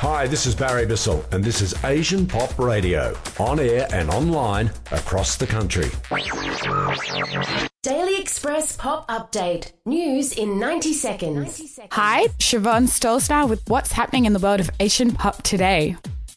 Hi, this is Barry Bissell, and this is Asian Pop Radio, on air and online across the country. Daily Express Pop Update. News in 90 seconds. Hi, Siobhan Stolzner with what's happening in the world of Asian pop today.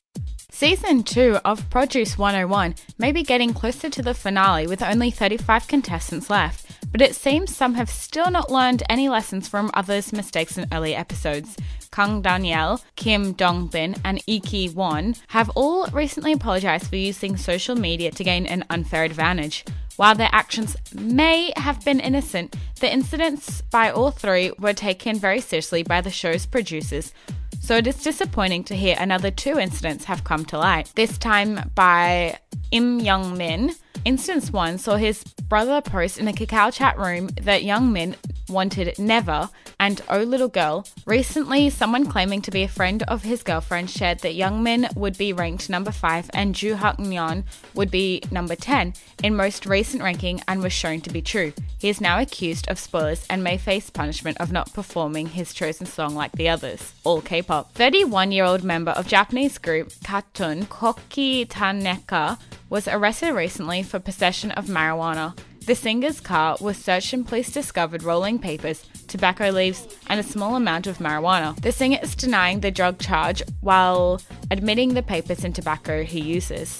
Season 2 of Produce 101 may be getting closer to the finale with only 35 contestants left, but it seems some have still not learned any lessons from others' mistakes in early episodes. Kang Daniel, Kim Dong-bin, and Lee Ki-won have all recently apologised for using social media to gain an unfair advantage. While their actions may have been innocent, the incidents by all three were taken very seriously by the show's producers, so it is disappointing to hear another 2 incidents have come to light, this time by Im Young-min. Instance 1 saw his brother post in a Kakao chat room that Young-min wanted Never and Oh Little Girl. Recently, someone claiming to be a friend of his girlfriend shared that Young-min would be ranked number 5 and Joo Hak-yeon would be number 10 in most recent ranking and was shown to be true. He is now accused of spoilers and may face punishment of not performing his chosen song like the others. All K-pop. 31-year-old member of Japanese group KAT-TUN, Koki Taneka, was arrested recently for possession of marijuana. The singer's car was searched and police discovered rolling papers, tobacco leaves, and a small amount of marijuana. The singer is denying the drug charge while admitting the papers and tobacco he uses.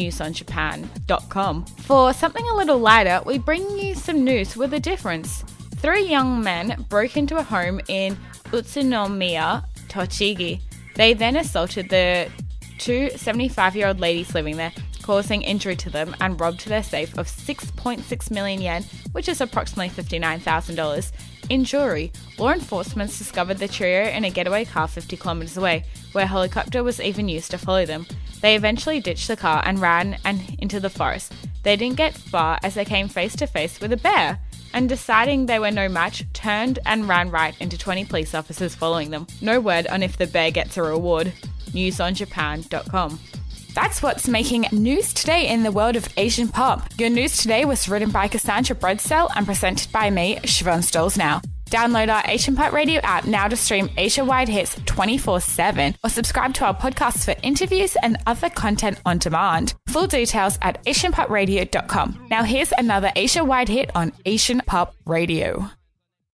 NewsOnJapan.com. For something a little lighter, we bring you some news with a difference. 3 young men broke into a home in Utsunomiya, Tochigi. They then assaulted the 2 75-year-old ladies living there, causing injury to them, and robbed their safe of 6.6 million yen, which is approximately $59,000, in jewelry. Law enforcement discovered the trio in a getaway car 50 kilometers away, where a helicopter was even used to follow them. They eventually ditched the car and ran into the forest. They didn't get far as they came face to face with a bear, and deciding they were no match, turned and ran right into 20 police officers following them. No word on if the bear gets a reward. NewsOnJapan.com. That's what's making news today in the world of Asian pop. Your news today was written by Cassandra Bredsell and presented by me, Siobhan Stolzner. Download our Asian Pop Radio app now to stream Asia-wide hits 24/7 or subscribe to our podcast for interviews and other content on demand. Full details at asianpopradio.com. Now here's another Asia-wide hit on Asian Pop Radio.